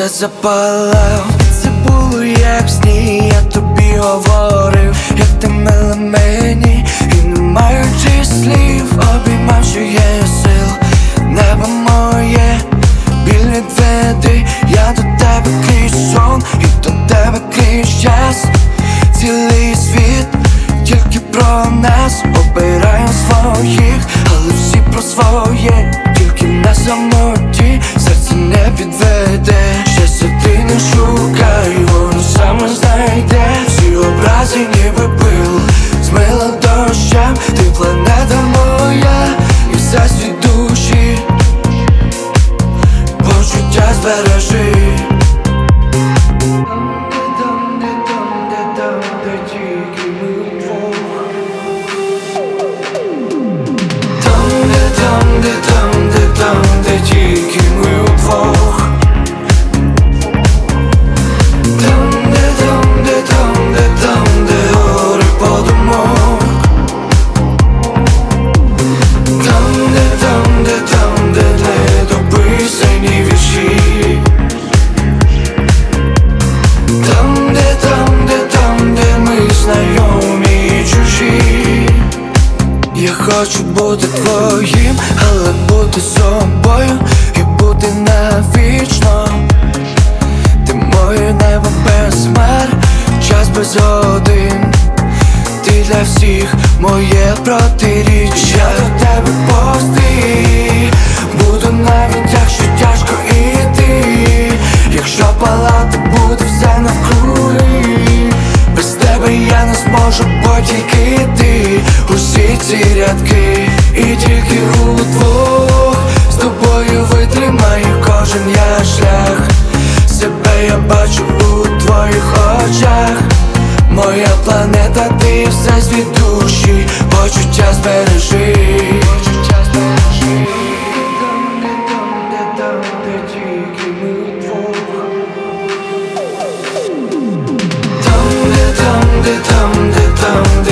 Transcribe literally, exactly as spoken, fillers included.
все запалав. Це було як в сні, я тобі говорив, як ти мила мені, і не маючи слів, обіймав, що є сил. Небо моє, біль відведи, я до тебе крізь сон, і до тебе крізь час. Цілий світ тільки про нас, обираємо своїх, але всі про своє, тільки на самоті, серце не підведе. Щастя ти не шукай, воно саме знайде. Всі образи ніби пил, змила дощем, ти планета моя, і все світ душі, почуття збережи. Я хочу бути твоїм, але бути собою і бути навічно. Ти моє небо без хмар, час без годин, ти для всіх моє протиріччя. Я до тебе повсти, буду навіть якщо тяжко іти, якщо палати буде все навкруги. Без тебе я не зможу, бо тільки ти, усі ці рядки, і тільки удвох з тобою витримаю кожен я шлях. Себе я бачу у твоїх очах, моя планета, ти все світ душі, почуття збережи. Почуття збережи. Там, де тільки ми удвох. Там, де, там, де, там, де, там